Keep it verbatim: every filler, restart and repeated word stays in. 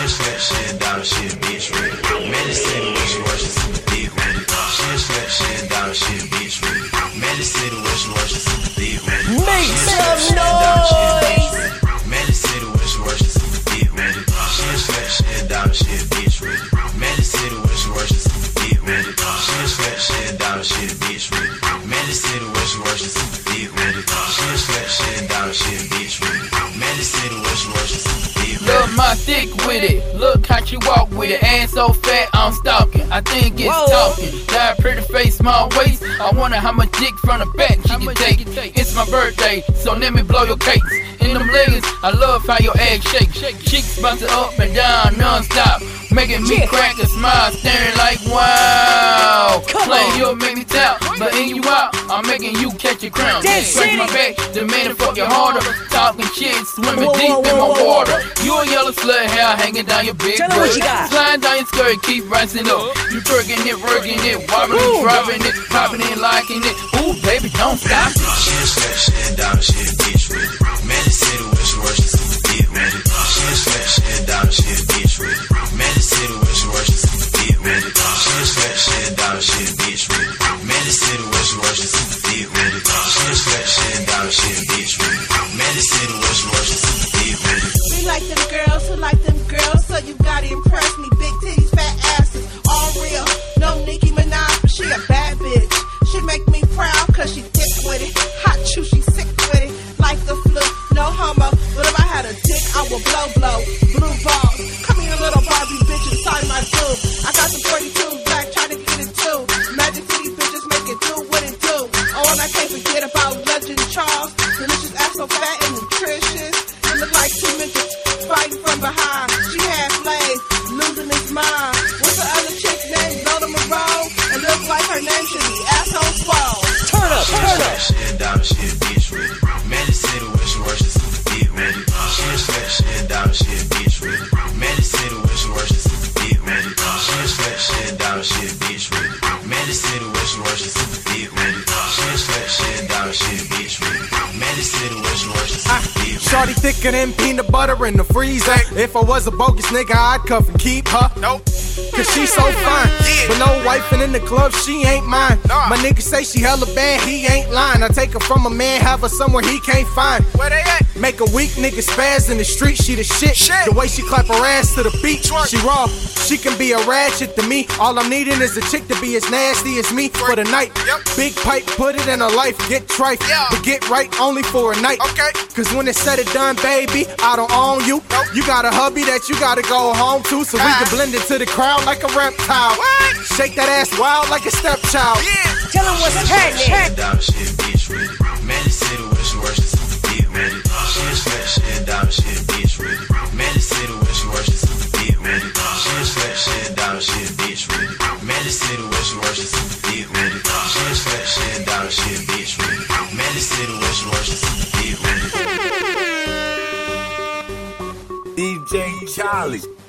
a slut, she a dime, she a bitch with it. Man, they say the way she works, she super thick with it. She a slut, she a dime, she a bitch with it. Man, they say the way she works, she super thick with it. Make some noise! Man, they say the way she works, she super thick with it. She a slut, she a dime, she a bitch with it. Man, they say the way she works, she super thick with it. She a slut, she a dime, she a bitch with it. Man, they say the way she works, she super thick with it. She a slut, she a dime, she a bitch with it. Man, they say the way she works, she super thick with it. Look my thick with it, look how she walk with it. Ass so fat, I'm stalking. I think it's Whoa. talking. Got a pretty face, small waist. I wonder how much dick from the back she can take. It's my birthday, so let me blow your cakes. In them leggings, I love how your ass shake. Cheeks bouncing up and down non-stop, making me crack a smile, staring like wow. Playing you'll make me tap, but in you out, I'm making you catch a crown. Scratch my back, demanding fuck you harder. Talking shit, swimming Whoa, whoa, deep whoa, in my whoa, whoa, water. You a yellow slut, hair hanging down your big Tell her what you got. Slide down your skirt, keep rising up. You twerking it, working it, wobbling, Ooh. dropping it, popping it, liking it. Ooh, baby, don't stop. She a slut, she a dime, she a bitch with it. Man, they say the way she works, she super thick with it. She a slut, she a dime, she a bitch with it. Man, they say the way she works, she super thick with it. She a slut, she a dime, she a bitch with it. Man, they say the way she works, she super thick with it. She a slut, she a dime, she a bitch with it. Man, they say the way she works, she super thick with it. We like them girls who like them girls, so you gotta impress me. Big titties, fat asses, all real. No Nicki Minaj, but she a bad bitch. She make me proud cause she thick with it. Hot chew, she sick with it. Like the flu, no homo. But if I had a dick, I would blow, blow. Blue balls. Come here, little Barbie bitch, inside my boob. I got some forty-two black, try to get it too. Magic City bitches make it do what it do. Oh, and I can't forget about Legend Charles. Delicious ass so fat and nutritious. It look like two midgets fighting from behind. She had flames, losing his mind. What's the other chick named Lola Monroe? It look like her name should be Asshole Swole. Turn up, turn up. She a dime, she a bitch with it. Man, they say the way she works, she super thick with it. She a slut, she a dime, she a bitch with it. Man, they say the way she works, she super thick with it. She a slut, she a dime, she a bitch with it. Man, they say the way she works, she super thick with it. She a slut, she a dime, she a bitch with it. Man, they say the way she works, she super thick with it. Shorty thicker than peanut butter in the freezer. If I was a bogus nigga, I'd cuff and keep her. Nope. Cause she so fine. But no wifing in the club, she ain't mine. My nigga say she hella bad, he ain't lying. I take her from a man, have her somewhere he can't find. Where they at? Make a weak nigga spaz in the street, she the shit. shit. The way she clap her ass to the beat, she raw. She can be a ratchet to me. All I'm needing is a chick to be as nasty as me for the night. Yep. Big pipe, put it in her life, get trife. Yeah. But get right only for a night. Okay. Cause when it's said and done, baby, I don't own you. Nope. You got a hubby that you gotta go home to, so ah. we can blend into the crowd like a reptile. What? Shake that ass wild like a stepchild. Yeah. Tell him what's happening. She a dime, she a bitch with it. Man, they say the way she works, she super thick with it. She a slut, she a dime, she a bitch with it. Man, they say the way she works, she super thick with it. She a slut, she a dime, she a bitch with it. Man, they say the way she works, she super thick with it. She a slut, she a dime, she a bitch with it. Man, they say the way she works, she super thick with it. D J Charlie.